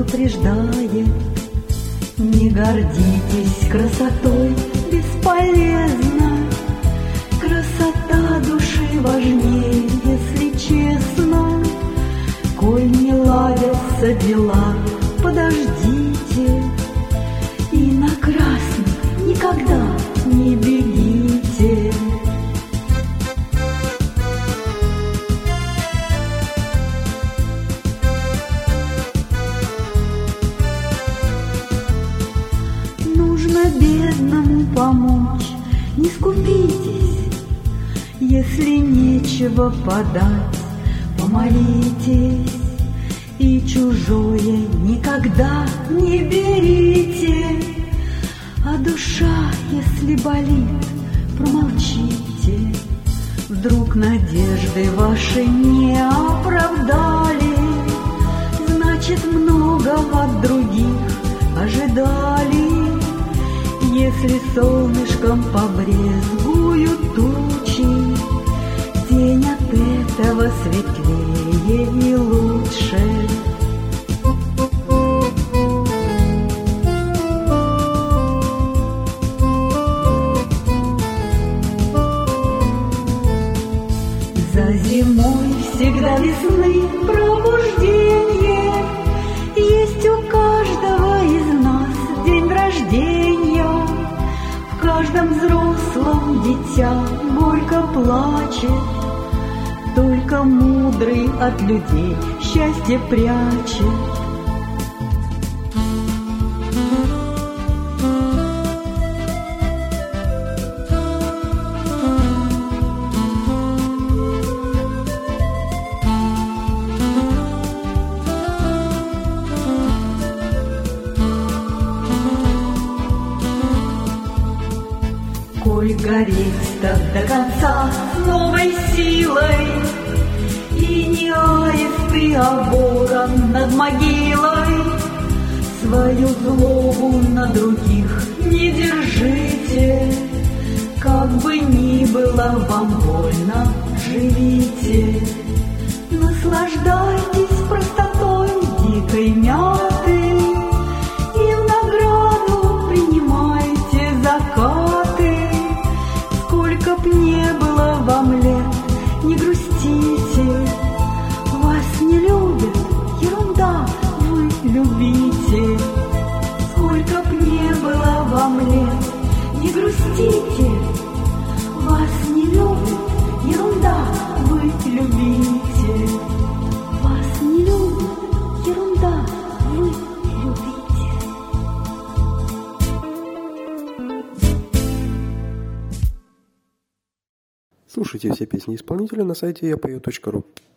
предупреждает: не гордитесь красотой, бесполезно. Красота души важнее, если честно. Коль не ладятся дела, подождите, и на красный никогда не бегите. Нужно бедному помочь, не скупитесь. Если нечего подать, помолитесь. И чужое никогда не берите. А душа, если болит, промолчите. Вдруг надежды ваши не оправдали, значит, много от других ожидали. Если солнышком побрезгуют тучи, день от этого светлее и лучше. За зимой всегда весны пробуждение. Есть у каждого из нас день рождения. В каждом взрослом дитя горько плачет. Только мудрый от людей счастье прячет. Коль гореть так до конца с новой силой, и не аисты, а ворон над могилой, свою злобу на других не держите. Как бы ни было вам больно, живите. Наслаждайтесь простотой дикой мяты и в награду принимайте закаты. Сколько б не было вам лет, не грустите. Вас не любят, ерунда, вы любите. Сколько б не было вам лет, не грустите. Вас не любят, ерунда, вы любите. Вас не любят, ерунда, вы любите. Слушайте все песни исполнителя на сайте yapою.ru.